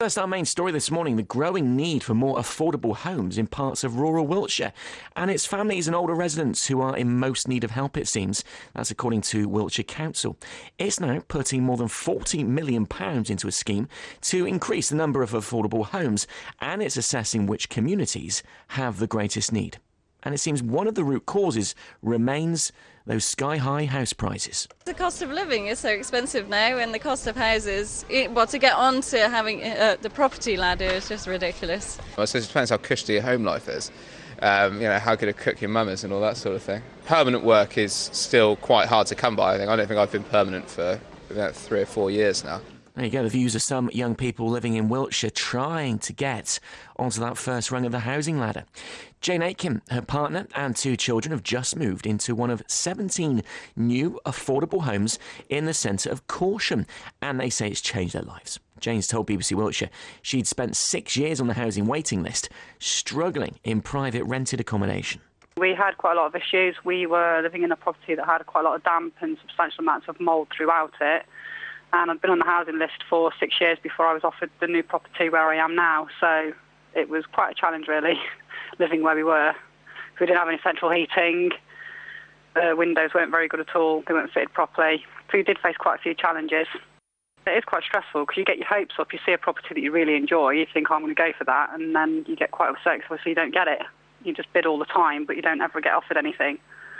That's our main story this morning, the growing need for more affordable homes in parts of rural Wiltshire. And it's families and older residents who are in most need of help, it seems. That's according to Wiltshire Council. It's now putting more than £40 million into a scheme to increase the number of affordable homes, and it's assessing which communities have the greatest need. And it seems one of the root causes remains those sky-high house prices. The cost of living is so expensive now, and the cost of houses, to get on to having the property ladder is just ridiculous. I suppose it depends how cushy your home life is. How good a cook your mum is and all that sort of thing. Permanent work is still quite hard to come by, I think. I don't think I've been permanent for about 3 or 4 years now. There you go, the views of some young people living in Wiltshire trying to get onto that first rung of the housing ladder. Jane Aitken, her partner and 2 children have just moved into one of 17 new affordable homes in the centre of Corsham, and they say it's changed their lives. Jane's told BBC Wiltshire she'd spent 6 years on the housing waiting list, struggling in private rented accommodation. We had quite a lot of issues. We were living in a property that had quite a lot of damp and substantial amounts of mould throughout it. And I'd been on the housing list for 6 years before I was offered the new property where I am now. So it was quite a challenge, really, living where we were. We didn't have any central heating. The windows weren't very good at all. They weren't fitted properly. So we did face quite a few challenges. It is quite stressful because you get your hopes up. You see a property that you really enjoy. You think, I'm going to go for that. And then you get quite upset because you don't get it. You just bid all the time, but you don't ever get offered anything.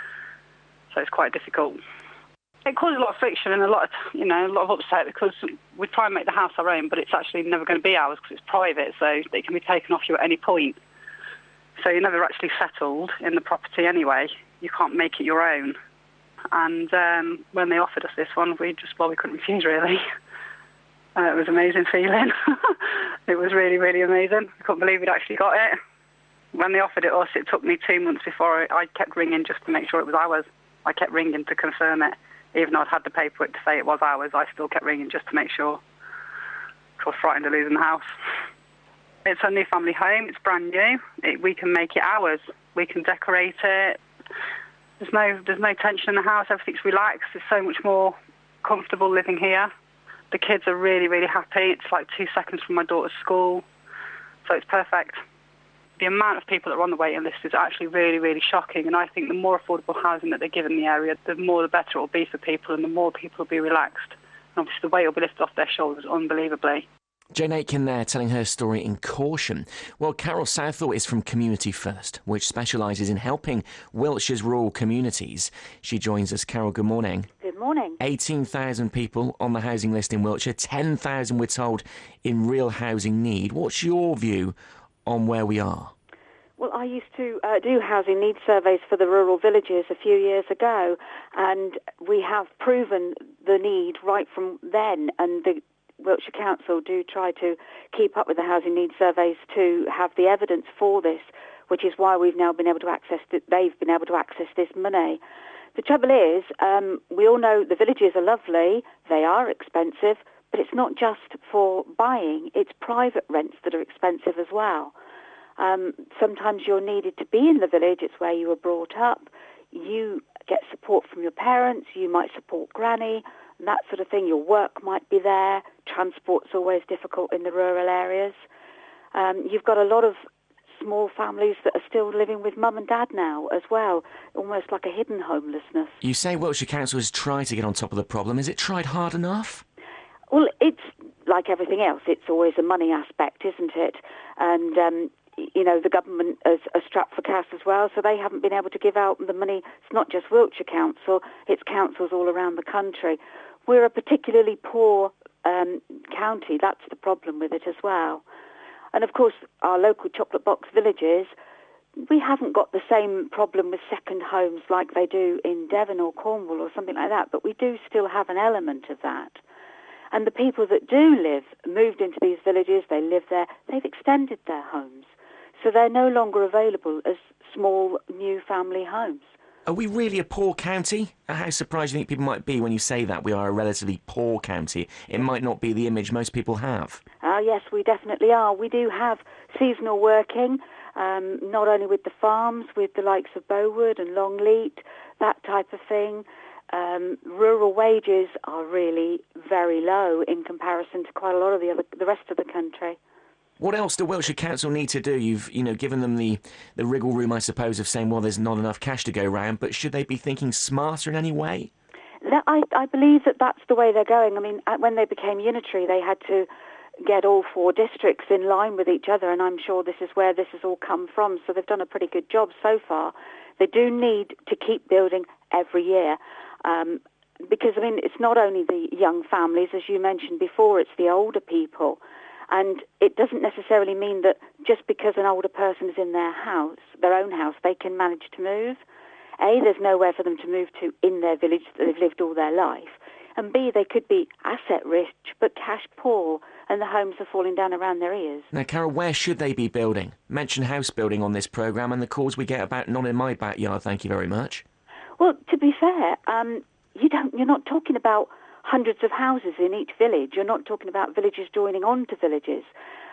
So it's quite difficult. It causes a lot of friction and a lot of upset because we try and make the house our own, but it's actually never going to be ours because it's private, so it can be taken off you at any point. So you're never actually settled in the property anyway. You can't make it your own. And when they offered us this one, we couldn't refuse, really. It was an amazing feeling. It was really, really amazing. I couldn't believe we'd actually got it. When they offered it us, it took me 2 months before I kept ringing just to make sure it was ours. I kept ringing to confirm it. Even though I'd had the paperwork to say it was ours, I still kept ringing just to make sure. I was frightened of losing the house. It's a new family home. It's brand new. We can make it ours. We can decorate it. There's no tension in the house. Everything's relaxed. It's so much more comfortable living here. The kids are really, really happy. It's like 2 seconds from my daughter's school. So it's perfect. The amount of people that are on the waiting list is actually really, really shocking, and I think the more affordable housing that they give in the area, the more the better it will be for people and the more people will be relaxed. And obviously the weight will be lifted off their shoulders unbelievably. Jane Aitken there telling her story in Corsham. Well, Carol Southall is from Community First, which specialises in helping Wiltshire's rural communities. She joins us. Carol, good morning. Good morning. 18,000 people on the housing list in Wiltshire, 10,000 we're told in real housing need. What's your view on where we are? Well, I used to do housing needs surveys for the rural villages a few years ago, and we have proven the need right from then, and the Wiltshire Council do try to keep up with the housing needs surveys to have the evidence for this, which is why we've now been able to access they've been able to access this money. The trouble is, we all know the villages are lovely, they are expensive, but it's not just for buying, it's private rents that are expensive as well. Sometimes you're needed to be in the village, it's where you were brought up. You get support from your parents, you might support granny, and that sort of thing. Your work might be there. Transport's always difficult in the rural areas. You've got a lot of small families that are still living with mum and dad now as well, almost like a hidden homelessness. You say Wiltshire Council has tried to get on top of the problem. Is it tried hard enough? Well, it's like everything else. It's always a money aspect, isn't it? And, the government is strapped for cash as well, so they haven't been able to give out the money. It's not just Wiltshire Council, it's councils all around the country. We're a particularly poor county. That's the problem with it as well. And, of course, our local chocolate box villages, we haven't got the same problem with second homes like they do in Devon or Cornwall or something like that, but we do still have an element of that. And the people that do moved into these villages, they live there, they've extended their homes. So they're no longer available as small new family homes. Are we really a poor county? How surprised do you think people might be when you say that we are a relatively poor county? It might not be the image most people have. Yes, we definitely are. We do have seasonal working, not only with the farms, with the likes of Bowood and Longleat, that type of thing. rural wages are really very low in comparison to quite a lot of the rest of the country. What else do Wiltshire Council need to do? You've given them the wriggle room, I suppose, of saying, well, there's not enough cash to go round, but should they be thinking smarter in any way? I believe that that's the way they're going. I mean, when they became unitary, they had to get all 4 districts in line with each other, and I'm sure this is where this has all come from. So they've done a pretty good job so far. They do need to keep building every year because, I mean, it's not only the young families, as you mentioned before, it's the older people. And it doesn't necessarily mean that just because an older person is in their house, their own house, they can manage to move. A, there's nowhere for them to move to in their village that they've lived all their life. And B, they could be asset rich but cash poor, and the homes are falling down around their ears. Now, Carol, where should they be building? Mention house building on this programme, and the calls we get about not in my backyard, thank you very much. Well, to be fair, you're not talking about hundreds of houses in each village. You're not talking about villages joining on to villages.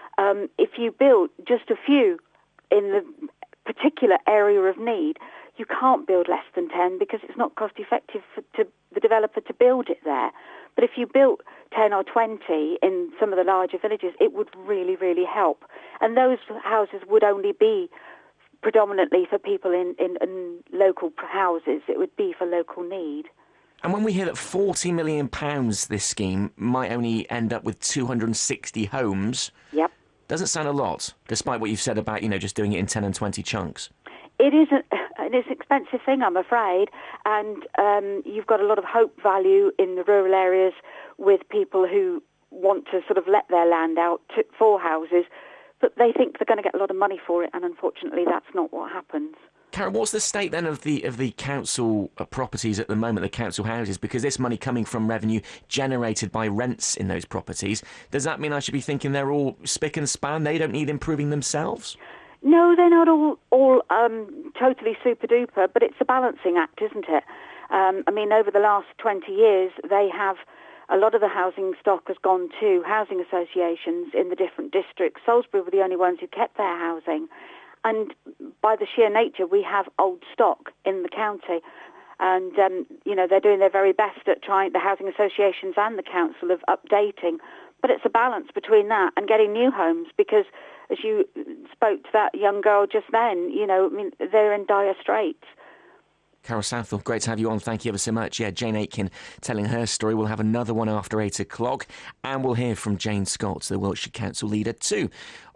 If you build just a few in the particular area of need, you can't build less than 10 because it's not cost effective to the developer to build it there. But if you built 10 or 20 in some of the larger villages, it would really, really help. And those houses would only be predominantly for people in local houses. It would be for local need. And when we hear that £40 million this scheme might only end up with 260 homes, yep, doesn't sound a lot, despite what you've said about, just doing it in 10 and 20 chunks. It is an expensive thing, I'm afraid, and you've got a lot of hope value in the rural areas with people who want to sort of let their land out for houses, but they think they're going to get a lot of money for it, and unfortunately that's not what happens. Karen, what's the state then of the council properties at the moment, the council houses? Because this money coming from revenue generated by rents in those properties, does that mean I should be thinking they're all spick and span? They don't need improving themselves? No, they're not all totally super duper, but it's a balancing act, isn't it? I mean, over the last 20 years, a lot of the housing stock has gone to housing associations in the different districts. Salisbury were the only ones who kept their housing. And by the sheer nature, we have old stock in the county. And, they're doing their very best at trying, the housing associations and the council, of updating. But it's a balance between that and getting new homes because, as you spoke to that young girl just then, they're in dire straits. Carol Southall, great to have you on. Thank you ever so much. Yeah, Jane Aitken telling her story. We'll have another one after 8 o'clock. And we'll hear from Jane Scott, the Wiltshire Council leader, too.